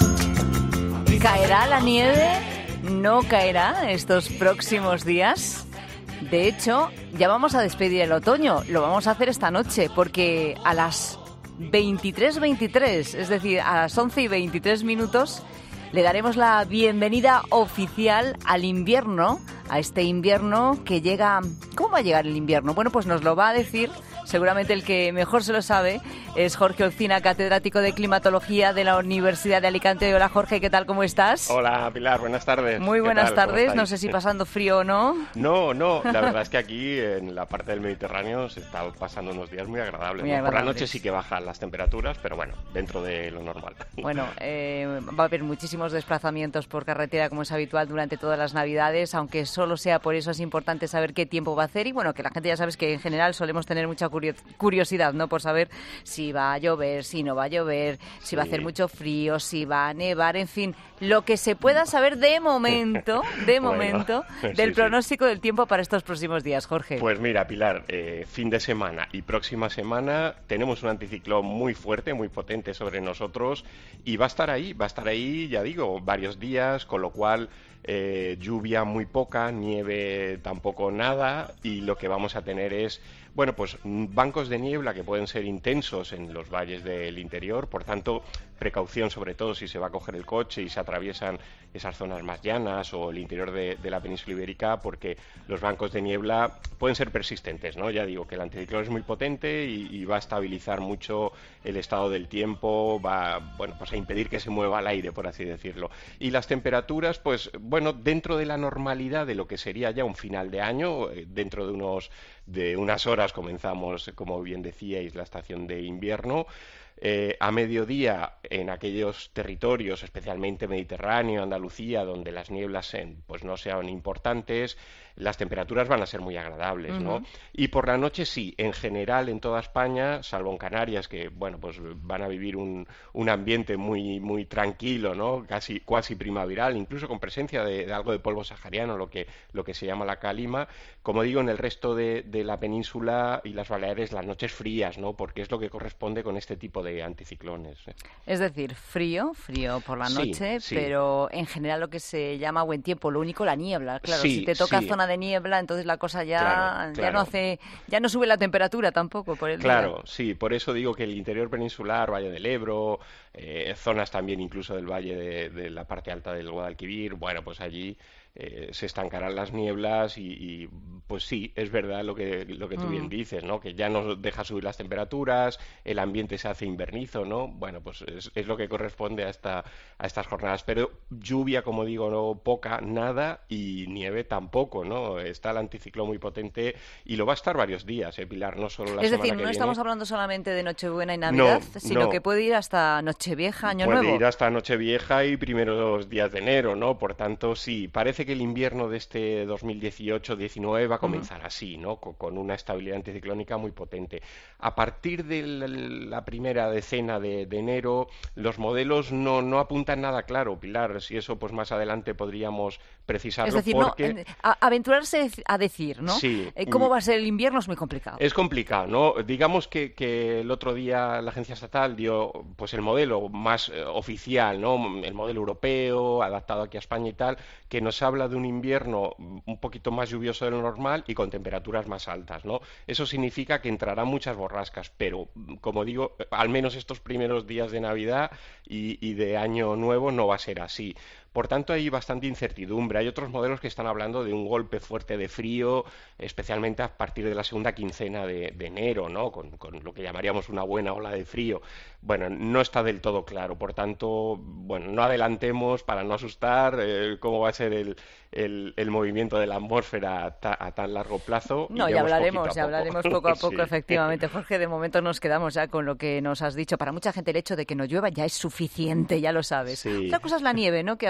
¿Caerá la nieve? ¿No caerá estos próximos días? De hecho, ya vamos a despedir el otoño. Lo vamos a hacer esta noche porque a las veintitrés veintitrés, es decir, a las once y veintitrés minutos, le daremos la bienvenida oficial al invierno, a este invierno que llega... ¿Cómo va a llegar el invierno? Bueno, pues nos lo va a decir, seguramente el que mejor se lo sabe, es Jorge Olcina, catedrático de Climatología de la Universidad de Alicante. Hola Jorge, ¿qué tal? ¿Cómo estás? Hola Pilar, buenas tardes. Muy buenas tardes, no sé si pasando frío o no. No, no, la verdad es que aquí en la parte del Mediterráneo se está pasando unos días muy agradables. Muy ¿no? agradables. Por la noche sí que bajan las temperaturas, pero bueno, dentro de lo normal. Bueno, eh, va a haber muchísimos desplazamientos por carretera como es habitual durante todas las Navidades, aunque solo sea por eso es importante saber qué tiempo va a hacer y bueno, que la gente ya sabes que en general solemos tener mucha curiosidad, ¿no? Por saber si va a llover, si no va a llover, si va a hacer mucho frío, si va a nevar, en fin, lo que se pueda saber de momento, de momento, bueno, del sí, pronóstico sí. del tiempo para estos próximos días, Jorge. Pues mira, Pilar, eh, fin de semana y próxima semana tenemos un anticiclón muy fuerte, muy potente sobre nosotros y va a estar ahí, va a estar ahí, ya digo, varios días, con lo cual eh, lluvia muy poca, nieve tampoco nada y lo que vamos a tener es, bueno, pues bancos de niebla que pueden ser intensos en los valles del interior, por tanto, precaución sobre todo si se va a coger el coche y se atraviesan esas zonas más llanas o el interior de, de la península ibérica, porque los bancos de niebla pueden ser persistentes, ¿no? Ya digo que el anticiclón es muy potente y, y va a estabilizar mucho el estado del tiempo, va, bueno, pues a impedir que se mueva el aire, por así decirlo. Y las temperaturas, pues, bueno, dentro de la normalidad de lo que sería ya un final de año, dentro de unos de unas horas comenzamos, como bien decíais, la estación de invierno. Eh, a mediodía, en aquellos territorios, especialmente Mediterráneo, Andalucía, donde las nieblas en, pues no sean importantes, las temperaturas van a ser muy agradables, uh-huh. ¿no? Y por la noche sí, en general en toda España, salvo en Canarias, que bueno, pues van a vivir un, un ambiente muy muy tranquilo, ¿no? Casi cuasi primaveral, incluso con presencia de, de algo de polvo sahariano, lo que lo que se llama la calima. Como digo, en el resto de, de la península y las Baleares, las noches frías, ¿no? Porque es lo que corresponde con este tipo de anticiclones. Es decir, frío, frío por la noche, sí, sí. pero en general lo que se llama buen tiempo, lo único la niebla, claro, sí, si te toca sí. zona de niebla, entonces la cosa ya, claro, ya claro. no hace, ya no sube la temperatura tampoco por el Claro, día. sí, por eso digo que el interior peninsular, Valle del Ebro, eh, zonas también incluso del valle de, de la parte alta del Guadalquivir, bueno, pues allí eh, se estancarán las nieblas y, y pues sí, es verdad lo que lo que tú mm. bien dices, ¿no? Que ya no deja subir las temperaturas, el ambiente se hace invernizo, ¿no? Bueno, pues es, es lo que corresponde a esta a estas jornadas, pero lluvia, como digo, no poca, nada y nieve tampoco, ¿no? Está el anticiclón muy potente y lo va a estar varios días, ¿eh, Pilar? No solo la es semana decir, que no viene. estamos hablando solamente de Nochebuena y Navidad, no, sino no. que puede ir hasta Nochevieja, Año puede Nuevo. ir hasta Nochevieja y primeros días de enero, ¿no? Por tanto, sí, parece que el invierno de este dos mil dieciocho diecinueve va a comenzar uh-huh. así, ¿no? Con, con una estabilidad anticiclónica muy potente. A partir de la, la primera decena de, de enero, los modelos no, no apuntan nada claro, Pilar. Si eso, pues más adelante podríamos precisarlo. Es decir, porque... no, a, aventurarse a decir, ¿no? Sí. ¿Cómo va a ser el invierno? Es muy complicado. Es complicado, ¿no? Digamos que, que el otro día la agencia estatal dio pues el modelo más eh, oficial, ¿no? El modelo europeo, adaptado aquí a España y tal, que nos habla de un invierno un poquito más lluvioso de lo normal y con temperaturas más altas, ¿no? Eso significa que entrarán muchas borrascas, pero, como digo, al menos estos primeros días de Navidad y, y de Año Nuevo no va a ser así. Por tanto, hay bastante incertidumbre. Hay otros modelos que están hablando de un golpe fuerte de frío, especialmente a partir de la segunda quincena de, de enero, ¿no? Con, con lo que llamaríamos una buena ola de frío. Bueno, no está del todo claro. Por tanto, bueno, no adelantemos para no asustar eh, cómo va a ser el, el, el movimiento de la atmósfera a, ta, a tan largo plazo. No, ya hablaremos, ya hablaremos poco a poco, sí. efectivamente. Jorge, de momento nos quedamos ya con lo que nos has dicho. Para mucha gente el hecho de que no llueva ya es suficiente, ya lo sabes. Sí. Otra cosa es la nieve, ¿no? Que a veces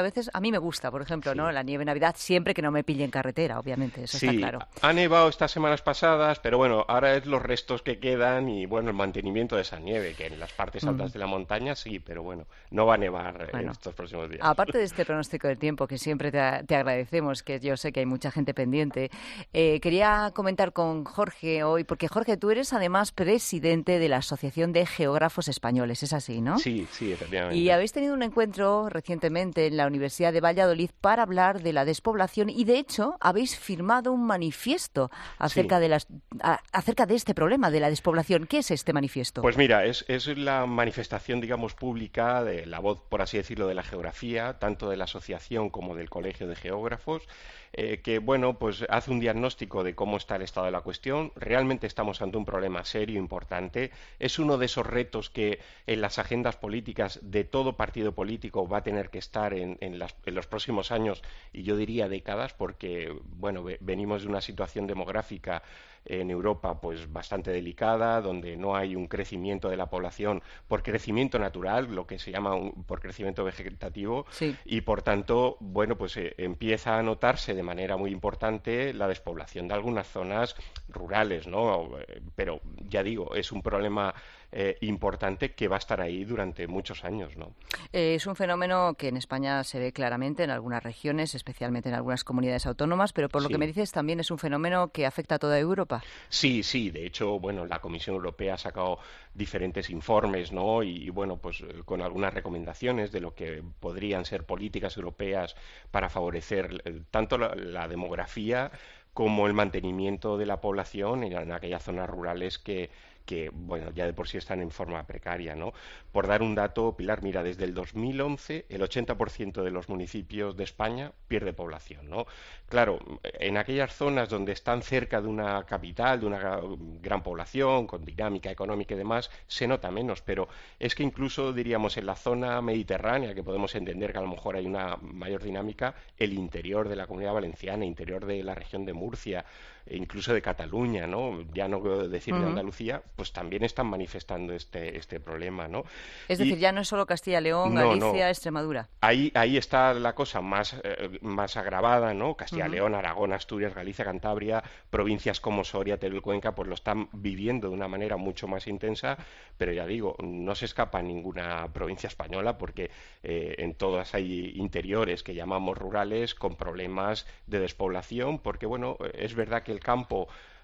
veces a mí me gusta, por ejemplo, sí. ¿no? La nieve en Navidad, siempre que no me pille en carretera, obviamente, eso sí, está claro. Ha nevado estas semanas pasadas, pero bueno, ahora es los restos que quedan y bueno, el mantenimiento de esa nieve, que en las partes altas mm. de la montaña sí, pero bueno, no va a nevar bueno, en estos próximos días. Aparte de este pronóstico del tiempo, que siempre te, te agradecemos, que yo sé que hay mucha gente pendiente, eh, quería comentar con Jorge hoy, porque Jorge, tú eres además presidente de la Asociación de Geógrafos Españoles, ¿es así, no? Sí, sí, efectivamente. Y habéis tenido un encuentro recientemente en la Universidad de Valladolid para hablar de la despoblación y, de hecho, habéis firmado un manifiesto acerca, sí. de, las, a, acerca de este problema de la despoblación. ¿Qué es este manifiesto? Pues mira, es, es la manifestación, digamos, pública de la voz, por así decirlo, de la geografía, tanto de la asociación como del Colegio de Geógrafos, eh, que, bueno, pues hace un diagnóstico de cómo está el estado de la cuestión. Realmente estamos ante un problema serio, importante. Es uno de esos retos que en las agendas políticas de todo partido político va a tener que estar en, en, las, en los próximos años y yo diría décadas, porque, bueno, venimos de una situación demográfica en Europa pues bastante delicada, donde no hay un crecimiento de la población por crecimiento natural, lo que se llama un, por crecimiento vegetativo, sí. y por tanto, bueno, pues eh, empieza a notarse de manera muy importante la despoblación de algunas zonas rurales, ¿no? Pero ya digo, es un problema Eh, importante que va a estar ahí durante muchos años, ¿no? Eh, es un fenómeno que en España se ve claramente en algunas regiones, especialmente en algunas comunidades autónomas, pero por lo sí. que me dices también es un fenómeno que afecta a toda Europa. Sí, sí, de hecho, bueno, la Comisión Europea ha sacado diferentes informes, ¿no? Y, y bueno, pues con algunas recomendaciones de lo que podrían ser políticas europeas para favorecer eh, tanto la, la demografía como el mantenimiento de la población en, en aquellas zonas rurales que que, bueno, ya de por sí están en forma precaria, ¿no? Por dar un dato, Pilar, mira, desde el dos mil once el ochenta por ciento de los municipios de España pierde población, ¿no? Claro, en aquellas zonas donde están cerca de una capital, de una gran población, con dinámica económica y demás, se nota menos, pero es que incluso, diríamos, en la zona mediterránea, que podemos entender que a lo mejor hay una mayor dinámica, el interior de la Comunidad Valenciana, interior de la región de Murcia, e incluso de Cataluña, ¿no? Ya no quiero decir de Andalucía, pues también están manifestando este este problema, ¿no? Es decir, y, ya no es solo Castilla y León, no, Galicia, no. Extremadura. Ahí ahí está la cosa más eh, más agravada, ¿no? Castilla y uh-huh. León, Aragón, Asturias, Galicia, Cantabria, provincias como Soria, Teruel, Cuenca, pues lo están viviendo de una manera mucho más intensa, pero ya digo, no se escapa ninguna provincia española porque eh, en todas hay interiores que llamamos rurales con problemas de despoblación, porque bueno, es verdad que el campo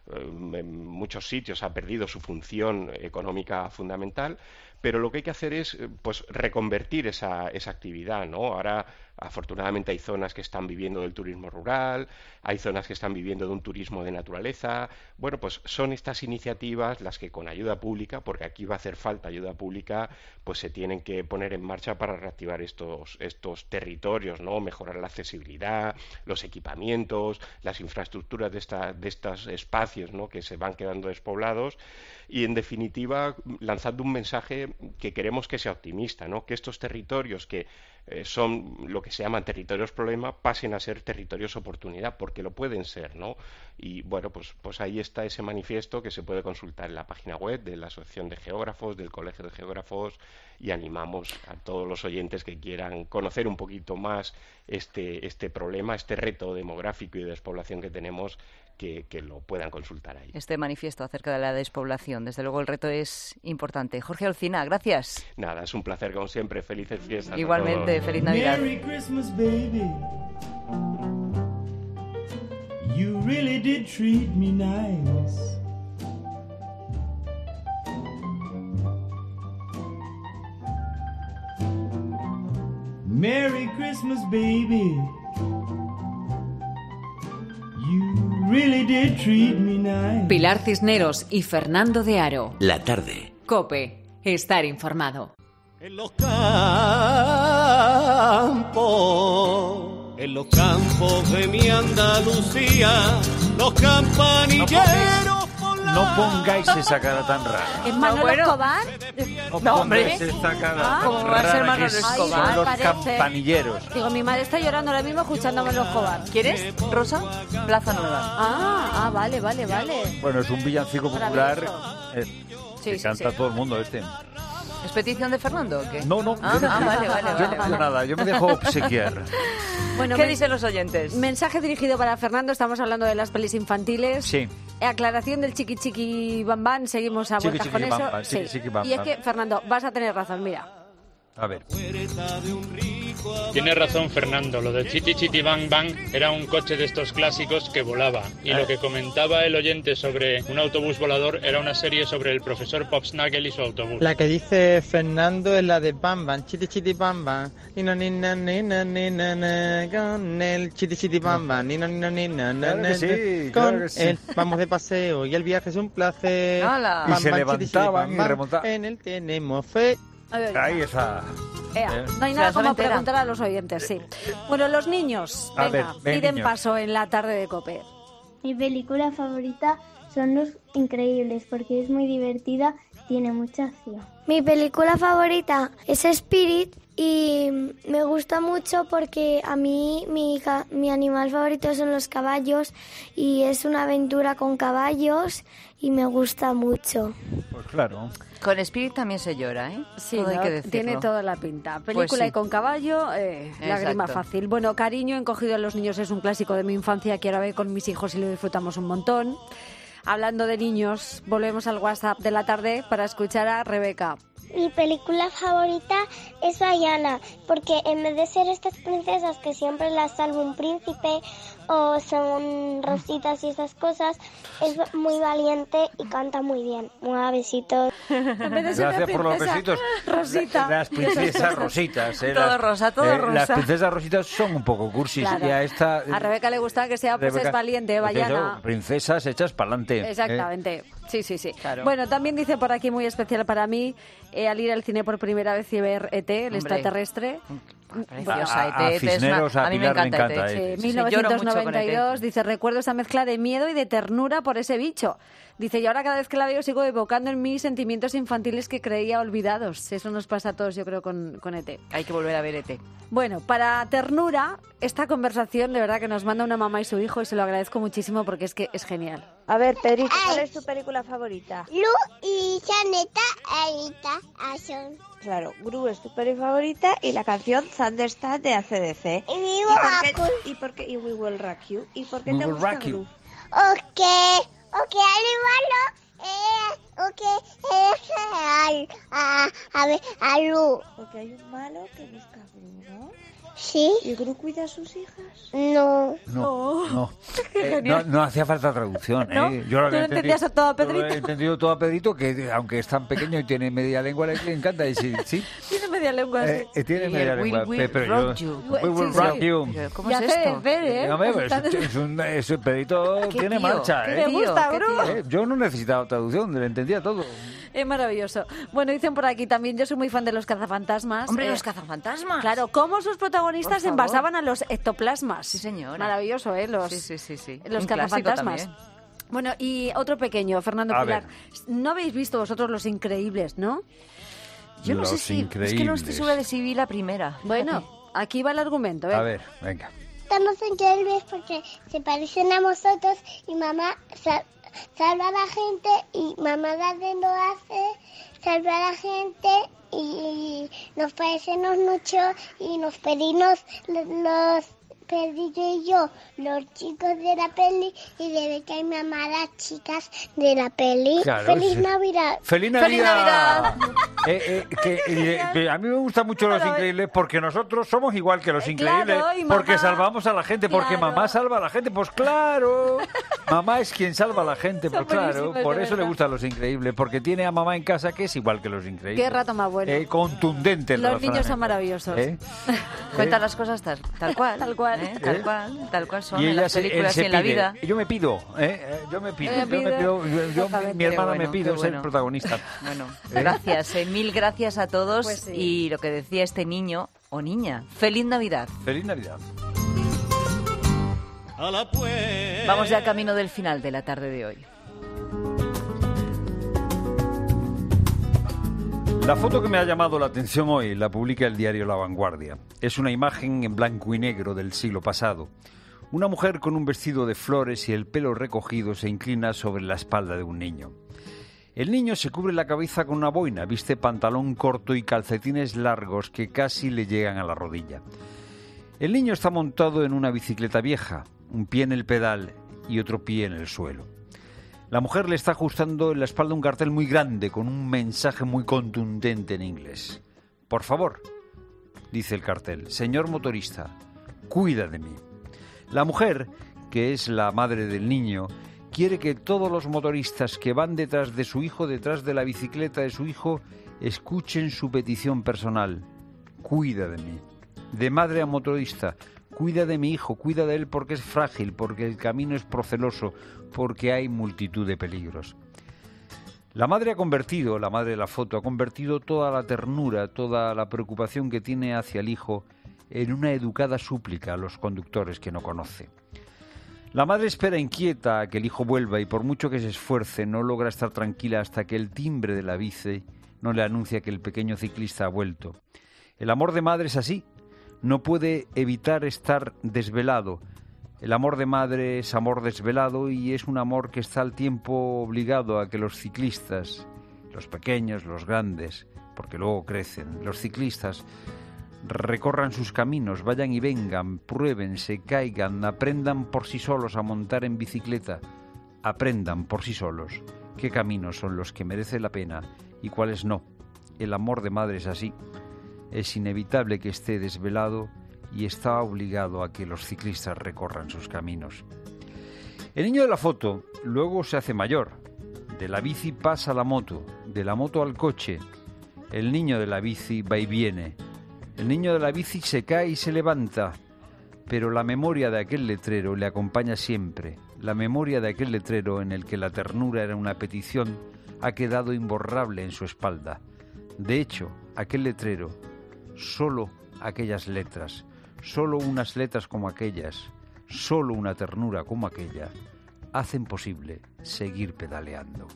en muchos sitios ha perdido su función económica fundamental, pero lo que hay que hacer es pues reconvertir esa, esa actividad, ¿no? Ahora, afortunadamente, hay zonas que están viviendo del turismo rural, hay zonas que están viviendo de un turismo de naturaleza. Bueno, pues son estas iniciativas las que con ayuda pública, porque aquí va a hacer falta ayuda pública, pues se tienen que poner en marcha para reactivar estos, estos territorios, ¿no? Mejorar la accesibilidad, los equipamientos, las infraestructuras de, esta, de estos espacios, ¿no? Que se van quedando despoblados y, en definitiva, lanzando un mensaje que queremos que sea optimista, ¿no? Que estos territorios que eh, son lo que se llaman territorios problema pasen a ser territorios oportunidad, porque lo pueden ser, ¿no? Y bueno, pues, pues ahí está ese manifiesto que se puede consultar en la página web de la Asociación de Geógrafos, del Colegio de Geógrafos, y animamos a todos los oyentes que quieran conocer un poquito más este, este problema, este reto demográfico y de despoblación que tenemos, que, que lo puedan consultar ahí. Este manifiesto acerca de la despoblación, desde luego el reto es importante. Jorge Olcina, gracias. Nada, es un placer como siempre. Felices fiestas. Igualmente, feliz Navidad. Merry Christmas, baby. You really did treat me nice. Merry Christmas, baby. You really did treat me nice. Pilar Cisneros y Fernando de Aro. La tarde. COPE. Estar informado. En los campos, en los campos de mi Andalucía, los campanilleros. No pongáis esa cara tan rara. ¿Es Manolo Ah, bueno. Escobar? No, No, hombre. pongáis esta cara Ah, tan ¿cómo va a ser rara Manolo que Escobar? son los Parece. campanilleros. Digo, mi madre está llorando ahora mismo escuchando a Manolo Escobar. ¿Quieres, Rosa? Plaza Nueva. Ah, ah, vale, vale, vale. Bueno, es un villancico popular Maravilloso. eh, Sí, que sí, canta sí. todo el mundo este. ¿Es petición de Fernando o qué? No, no. Ah, yo no, ah, vale, vale, yo vale, no vale. pido nada, yo me dejo obsequiar. Bueno, ¿Qué men- dicen los oyentes? Mensaje dirigido para Fernando, estamos hablando de las pelis infantiles. Sí. Aclaración del chiqui chiqui bam bam, seguimos a Chiqui, vueltas chiqui, con bam, eso. bam, chiqui, chiqui, bam, Y es bam. que, Fernando, vas a tener razón, mira. A ver. Tiene razón Fernando, lo de Chiti Chiti Bang Bang era un coche de estos clásicos que volaba. Y lo que comentaba el oyente sobre un autobús volador era una serie sobre el profesor Popsnagel y su autobús. La que dice Fernando es la de Bam Bam, chiti chiti bam bam, nina nina nina nina na, con el chiti chiti bam bam, nina nina nina na, Claro que na, sí, con claro que sí. él vamos de paseo y el viaje es un placer. ¡Hala! Y Bam, se bam, chiti, chiti, levantaban bam, y bam, remontaban. En él tenemos fe. Ahí está. Ea, Eh. no hay Se nada la sabe como entera. preguntar a los oyentes, sí. Bueno, los niños, A venga, ver, ven, piden niños. paso en la tarde de COPE. Mi película favorita son Los Increíbles porque es muy divertida, tiene mucha acción. Mi película favorita es Spirit y me gusta mucho porque a mí mi, ca- mi animal favorito son los caballos y es una aventura con caballos y me gusta mucho. Pues claro. Con Spirit también se llora, ¿eh? Sí, Todo hay ¿no? que decirlo. Tiene toda la pinta. Película Pues sí. y con caballo, eh, lágrima Exacto. fácil. Bueno, Cariño encogido a los niños es un clásico de mi infancia que ahora veo con mis hijos y lo disfrutamos un montón. Hablando de niños, volvemos al WhatsApp de la tarde para escuchar a Rebeca. Mi película favorita es Ayana, porque en vez de ser estas princesas que siempre las salva un príncipe o son rositas y esas cosas, es muy valiente y canta muy bien. Un besito. Gracias por los besitos. Rosita. Las princesas rositas. eh, Todo las- rosa, todo eh, rosa. Las princesas rositas son un poco cursis. Claro. Y a esta... A Rebeca le gusta que sea pues Rebeca, es valiente, pues eso, Bayana. princesas hechas para adelante. Exactamente. Sí, sí, sí. Bueno, también dice por aquí muy especial para mí eh, al ir al cine por primera vez y ver E T, el Hombre. extraterrestre. Preciosa, A- a E T, E T es una- Cisneros, a a mí me Pilar le encanta encanta E T. E T. Sí, Sí, lloro mucho con mil novecientos noventa y dos, E T. dice, recuerdo esa mezcla de miedo y de ternura por ese bicho. Dice, y ahora cada vez que la veo sigo evocando en mí sentimientos infantiles que creía olvidados. Eso nos pasa a todos, yo creo, con, con E T. Hay que volver a ver E T. Bueno, para ternura, esta conversación de verdad que nos manda una mamá y su hijo y se lo agradezco muchísimo porque es que es genial. A ver, Pedrito, ¿cuál es tu película favorita? Lu y Janeta, Anita, Ashon. Claro, Gru es tu peli favorita y la canción Thunderstand de A C D C. Y mi ¿Y por qué- Bakul. ¿Y por qué? Y We Will Rock You. ¿Y por qué We te Will gusta Rock You. Gru? Ok, ok, animalo. Eh, ok, eh, al, a, a ver, a Lu. Porque hay un malo que busca a Gru, ¿no? ¿Sí? ¿Y Gru cuida a sus hijas? No. No, no. Qué Eh, no, genial. no hacía falta traducción. ¿No? ¿eh? Yo lo ¿Tú había lo entendías a todo a yo lo he Pedrito? entendido todo a Pedrito, que aunque es tan pequeño y tiene media lengua, le encanta. Y sí, sí, Tiene media lengua así. eh, eh, tiene Y media el lengua. Will pe- Will pero rock yo, you. We will Sí, rock sí. you. ¿Cómo Ya es sé, esto? ver, ¿eh? Eh, hombre, pues, Está- es un, es un Pedrito ¿Qué tiene tío? marcha, ¿Qué ¿eh? Me gusta, ¿Qué Gru. tío? Eh, Yo no necesitaba traducción, le entendía todo. Es maravilloso. Bueno, dicen por aquí también, yo soy muy fan de los cazafantasmas. Hombre, Eh, los cazafantasmas. Claro, cómo sus protagonistas Por favor. envasaban a los ectoplasmas. Sí, señora. Maravilloso, ¿eh? Los, Sí, sí, sí, sí. los Un clásico cazafantasmas. también. Bueno, y otro pequeño, Fernando A Pilar. ver. No habéis visto vosotros Los Increíbles, ¿no? Yo no sé Los si... Es que no estoy Increíbles. segura de si vi la primera. Bueno, aquí va el argumento. ¿eh? A ver, venga. Estamos increíbles porque se parecen a nosotros y mamá sa- salva a la gente y mamá Darden lo hace, salva a la gente y nos parecemos mucho y nos pedimos los, los Pedrito y yo, los chicos de la peli y de que hay mamá las chicas de la peli. Claro, ¡Feliz sí. Navidad! ¡Feliz Navidad! Eh, eh, que, eh, que a mí me gustan mucho Los Increíbles porque nosotros somos igual que Los Increíbles, claro, y mamá- porque salvamos a la gente, porque Claro. mamá salva a la gente, pues claro, mamá es quien salva a la gente, pues Son claro, buenísimos, por de eso le verdad. gustan Los Increíbles, porque tiene a mamá en casa que es igual que Los Increíbles. Qué rato más bueno. Eh, contundente el Los niños son razonamiento. maravillosos. ¿Eh? Cuenta las cosas tal, tal cual. Tal cual. ¿eh? Tal ¿Eh? cual, tal cual son Y en ella las se, él películas se y en la pide. vida. Yo me pido, ¿eh? Eh, yo me pido, Ella yo me pide, pido, yo- yo- exactamente. mi hermana Qué me bueno, pide qué ser bueno. protagonista. Bueno, ¿Eh? gracias, eh, mil gracias a todos. Pues sí. Y lo que decía este niño o niña, feliz Navidad. Feliz Navidad. A la puerta. Vamos ya camino del final de la tarde de hoy. La foto que me ha llamado la atención hoy la publica el diario La Vanguardia. Es una imagen en blanco y negro del siglo pasado. Una mujer con un vestido de flores y el pelo recogido se inclina sobre la espalda de un niño. El niño se cubre la cabeza con una boina, viste pantalón corto y calcetines largos que casi le llegan a la rodilla. El niño está montado en una bicicleta vieja, un pie en el pedal y otro pie en el suelo. La mujer le está ajustando en la espalda un cartel muy grande con un mensaje muy contundente en inglés. Por favor, dice el cartel, señor motorista, cuida de mí. La mujer, que es la madre del niño, quiere que todos los motoristas que van detrás de su hijo, detrás de la bicicleta de su hijo, escuchen su petición personal. Cuida de mí. De madre a motorista, cuida de mi hijo, cuida de él porque es frágil, porque el camino es proceloso, porque hay multitud de peligros. La madre ha convertido, la madre de la foto, ha convertido toda la ternura, toda la preocupación que tiene hacia el hijo en una educada súplica a los conductores que no conoce. La madre espera inquieta a que el hijo vuelva y por mucho que se esfuerce no logra estar tranquila hasta que el timbre de la bici no le anuncia que el pequeño ciclista ha vuelto. El amor de madre es así, no puede evitar estar desvelado. El amor de madre es amor desvelado y es un amor que está al tiempo obligado a que los ciclistas, los pequeños, los grandes, porque luego crecen, los ciclistas recorran sus caminos, vayan y vengan, prueben, se caigan, aprendan por sí solos a montar en bicicleta, aprendan por sí solos qué caminos son los que merece la pena y cuáles no. El amor de madre es así. Es inevitable que esté desvelado y está obligado a que los ciclistas recorran sus caminos. El niño de la foto luego se hace mayor. De la bici pasa a la moto, de la moto al coche. El niño de la bici va y viene. El niño de la bici se cae y se levanta, pero la memoria de aquel letrero le acompaña siempre. La memoria de aquel letrero en el que la ternura era una petición ha quedado imborrable en su espalda. De hecho, aquel letrero, solo aquellas letras, solo unas letras como aquellas, solo una ternura como aquella, hacen posible seguir pedaleando.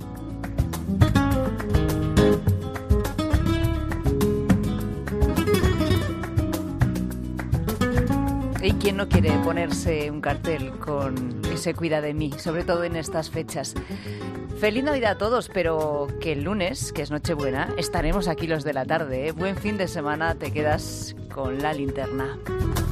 ¿Y quién no quiere ponerse un cartel con ese cuida de mí, sobre todo en estas fechas? Feliz Navidad a todos, pero que el lunes, que es Nochebuena, estaremos aquí los de la tarde, ¿eh? Buen fin de semana, te quedas con la linterna.